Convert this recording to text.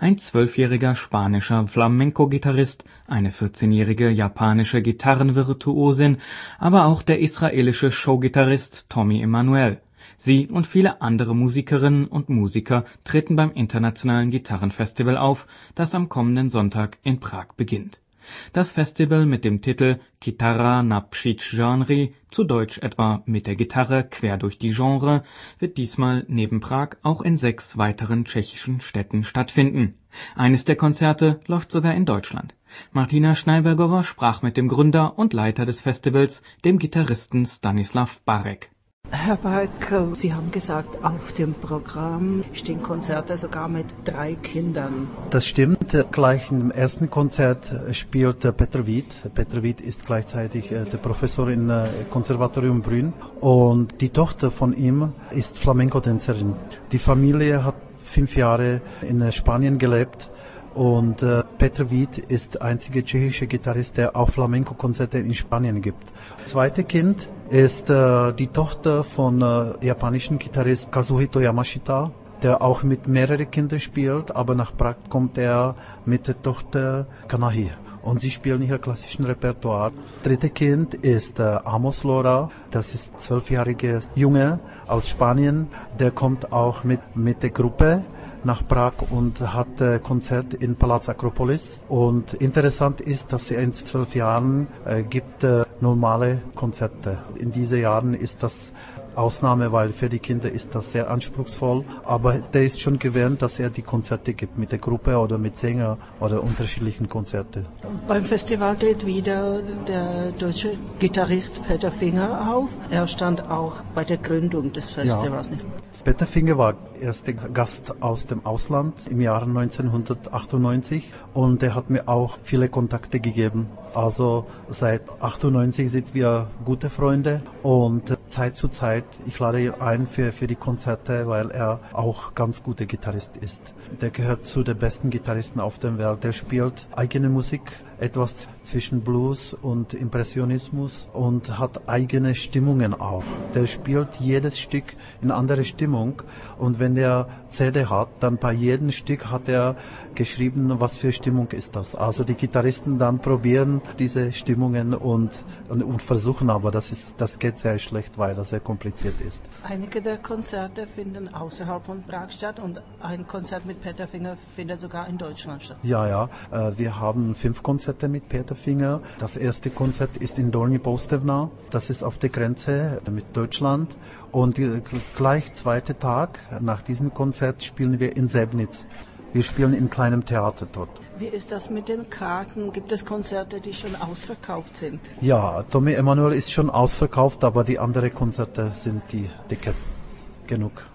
ein 12-jähriger spanischer Flamenco-Gitarrist, eine 14-jährige japanische Gitarrenvirtuosin, aber auch der israelische Showgitarrist Tommy Emmanuel. Sie und viele andere Musikerinnen und Musiker treten beim Internationalen Gitarrenfestival auf, das am kommenden Sonntag in Prag beginnt. Das Festival mit dem Titel Kytara napříč žánry, zu Deutsch etwa Mit der Gitarre quer durch die Genre, wird diesmal neben Prag auch in 6 weiteren tschechischen Städten stattfinden. Eines der Konzerte läuft sogar in Deutschland. Martina Schneibergowa sprach mit dem Gründer und Leiter des Festivals, dem Gitarristen Stanislav Barek. Herr Barek, Sie haben gesagt, auf dem Programm stehen Konzerte sogar mit 3 Kindern. Das stimmt. Gleich im ersten Konzert spielt Peter Wied. Peter Wied ist gleichzeitig der Professor im Konservatorium Brünn. Und die Tochter von ihm ist Flamenco-Tänzerin. Die Familie hat 5 Jahre in Spanien gelebt. Und Peter Wied ist der einzige tschechische Gitarrist, der auch Flamenco-Konzerte in Spanien gibt. Das zweite Kind ist die Tochter von japanischen Gitarrist Kazuhito Yamashita, der auch mit mehreren Kindern spielt, aber nach Prag kommt er mit der Tochter Kanahi. Und sie spielen hier klassischen Repertoire. Dritte Kind ist Amos Lora, das ist 12-jährige Junge aus Spanien, der kommt auch mit der Gruppe nach Prag und hat Konzert in Palaz Akropolis. Und interessant ist, dass er in 12 Jahren gibt normale Konzerte. In diesen Jahren ist das Ausnahme, weil für die Kinder ist das sehr anspruchsvoll. Aber der ist schon gewöhnt, dass er die Konzerte gibt mit der Gruppe oder mit Sänger oder unterschiedlichen Konzerte. Beim Festival tritt wieder der deutsche Gitarrist Peter Finger auf. Er stand auch bei der Gründung des Festivals. Ja. Peter Finger war erster Gast aus dem Ausland im Jahre 1998 und er hat mir auch viele Kontakte gegeben. Also seit 1998 sind wir gute Freunde und Zeit zu Zeit, ich lade ihn ein für die Konzerte, weil er auch ganz guter Gitarrist ist. Der gehört zu den besten Gitarristen auf der Welt. Der spielt eigene Musik, etwas zwischen Blues und Impressionismus und hat eigene Stimmungen auch. Der spielt jedes Stück in andere Stimmung und wenn der CD hat, dann bei jedem Stück hat er geschrieben, was für Stimmung ist das. Also die Gitarristen dann probieren diese Stimmungen und versuchen, aber das geht sehr schlecht, weil das sehr kompliziert ist. Einige der Konzerte finden außerhalb von Prag statt und ein Konzert mit Peter Finger findet sogar in Deutschland statt. Ja, wir haben 5 Konzerte mit Peter Finger. Das erste Konzert ist in Dolní Poustevna, das ist auf der Grenze mit Deutschland. Und gleich zweiter Tag nach diesem Konzert spielen wir in Sebnitz. Wir spielen in kleinem Theater dort. Wie ist das mit den Karten? Gibt es Konzerte, die schon ausverkauft sind? Ja, Tommy Emmanuel ist schon ausverkauft, aber die anderen Konzerte sind die dicke genug.